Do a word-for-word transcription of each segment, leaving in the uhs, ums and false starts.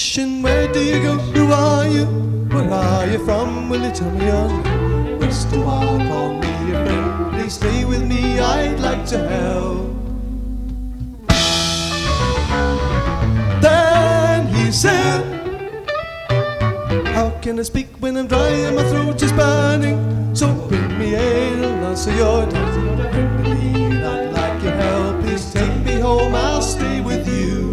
mission, where do you go? Who are you? Where are you from? Will you tell me on? West to walk, call me a friend. Please stay with me, I'd like to help. Then he said, how can I speak when I'm dry and my throat is burning? So bring me ale and answer your daddy. Bring me mead, I'd like your help. Please take me home, I'll stay with you.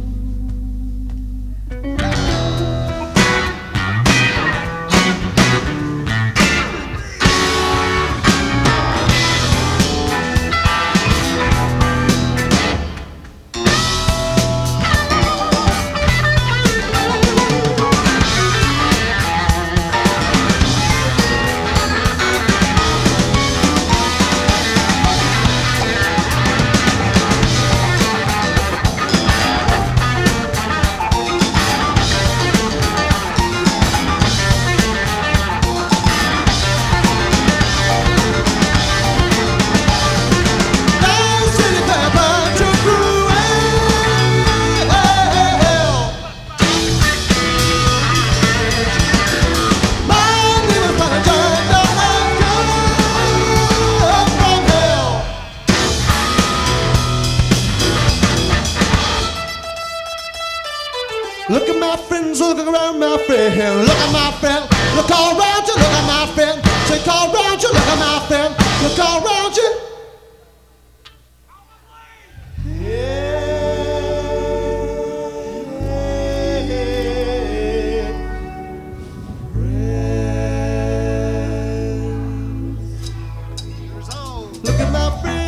Look at my friends, look around my friend. Look at my friend, look all around you, look at my friend. Take all around you, look at my friend. Look all around you. Look at my friend.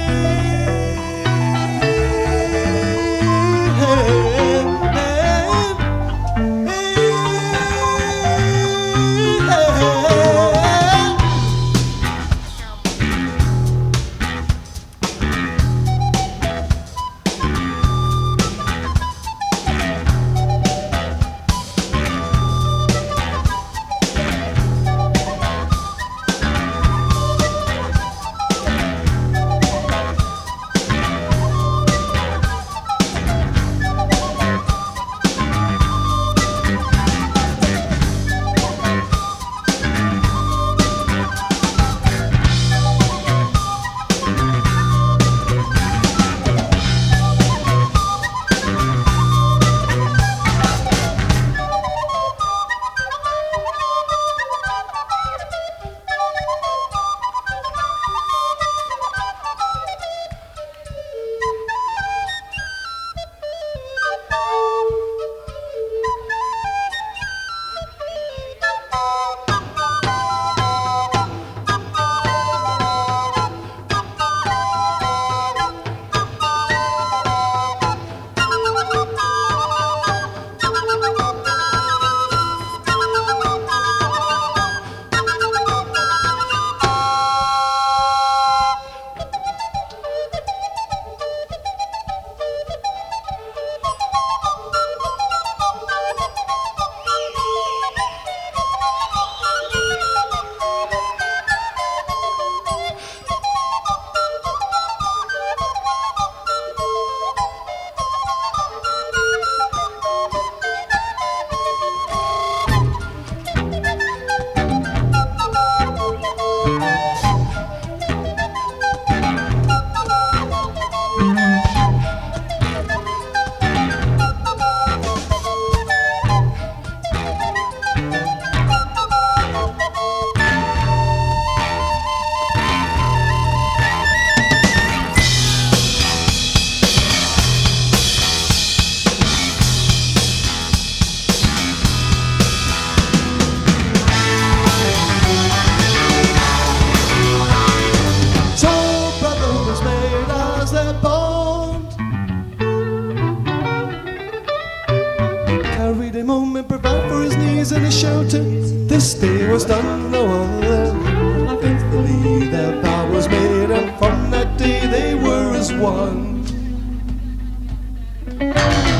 A moment, provide for his needs and his shelter. This day was done no other. Faithfully their vow was made, and from that day they were as one.